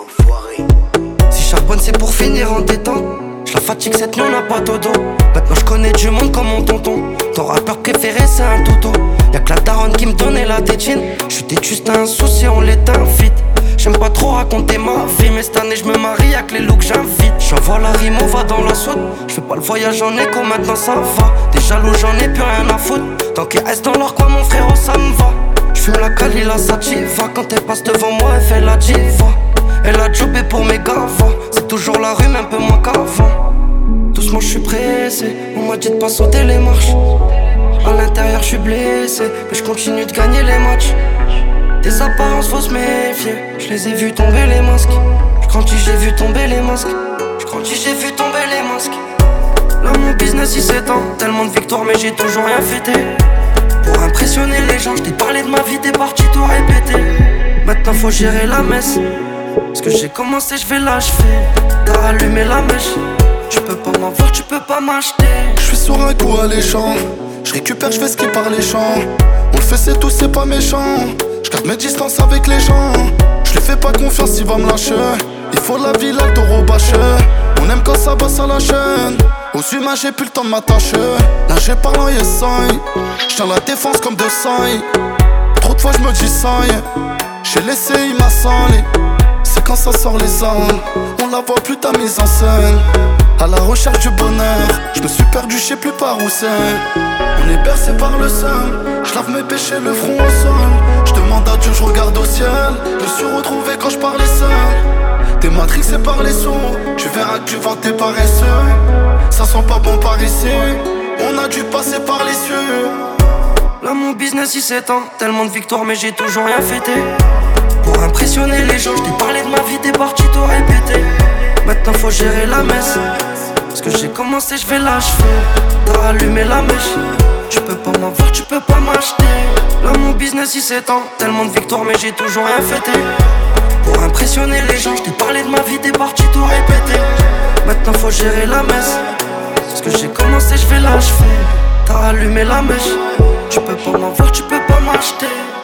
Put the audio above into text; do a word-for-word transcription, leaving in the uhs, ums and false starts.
enfoiré. Si charbonne c'est pour finir en détente. J'la fatigue cette nuit on n'a pas dodo. Maintenant je connais du monde comme mon tonton. Ton rappeur préféré c'est un toto. Y'a que la daronne qui me donnait la tétine. J'suis têtu c'est un souci on l'éteint vite. J'aime pas trop raconter ma vie, mais cette année je me marie y'a que les looks j'invite. J'envoie la rime, on va dans la soute. J'fais pas le voyage en écho, maintenant ça va. Des jaloux j'en ai plus rien à foutre. Tant qu'ils restent dans leur coin mon frérot ça me va. J'fume la Cali, la Sativa. Quand elle passe devant moi elle fait la diva. Elle a jobé pour mes gavas. C'est toujours la rue mais un peu moins qu'avant. Doucement j'suis pressé, on m'a dit de pas sauter les marches. À l'intérieur j'suis blessé, mais j'continue de gagner les matchs. Des apparences faut se méfier. Je les ai vus tomber les masques. Je grandis j'ai vu tomber les masques. Je grandis j'ai vu tomber les masques. Là mon business il s'étend. Tellement de victoires mais j'ai toujours rien fêté. Pour impressionner les gens, je t'ai parlé de ma vie, t'es parti tout répéter. Maintenant faut gérer la messe. Parce que j'ai commencé, je vais l'achever. T'as allumé la mèche. Tu peux pas m'avoir, tu peux pas m'acheter. Je suis sur un coup alléchant. Je récupère, je fais ce qui par les champs. On le fait c'est tout, c'est pas méchant. Je garde mes distances avec les gens. Je lui fais pas confiance, il va me lâcher. Il faut la ville, le taureau bâché. On aime quand ça bosse à la chaîne. Aux humains j'ai plus le temps de m'attacher. Là j'ai parlé yes sign. J'tiens la défense comme de sailles. Trop de fois je me dis ça. J'ai laissé, il m'a salé. C'est quand ça sort les armes. On la voit plus ta mise en scène. À la recherche du bonheur. Je me suis perdu, je sais plus par où c'est. On est bercé par le seum. Je lave mes péchés, le front au sol. Je demande à Dieu, je regarde au ciel. Je me suis retrouvé quand je parlais seul. T'es matrixé par les sons. Tu verras que tu vas t'es paresseux. Ça sent pas bon par ici. On a dû passer par les cieux. Là mon business il s'étend. Tellement de victoires mais j'ai toujours rien fêté. Pour impressionner les gens, je t'ai parlé de ma vie, t'es parti tout répéter. Maintenant faut gérer la messe. Parce que j'ai commencé, je vais l'achever. T'as allumé la mèche. Tu peux pas m'avoir, tu peux pas m'acheter. Là mon business il s'étend. Tellement de victoires mais j'ai toujours rien fêté. Pour impressionner les gens, je t'ai parlé de ma vie, t'es parti tout répéter. Maintenant faut gérer la messe. Parce que j'ai commencé, je vais l'achever. T'as allumé la mèche. Tu peux pas m'avoir, tu peux pas m'acheter.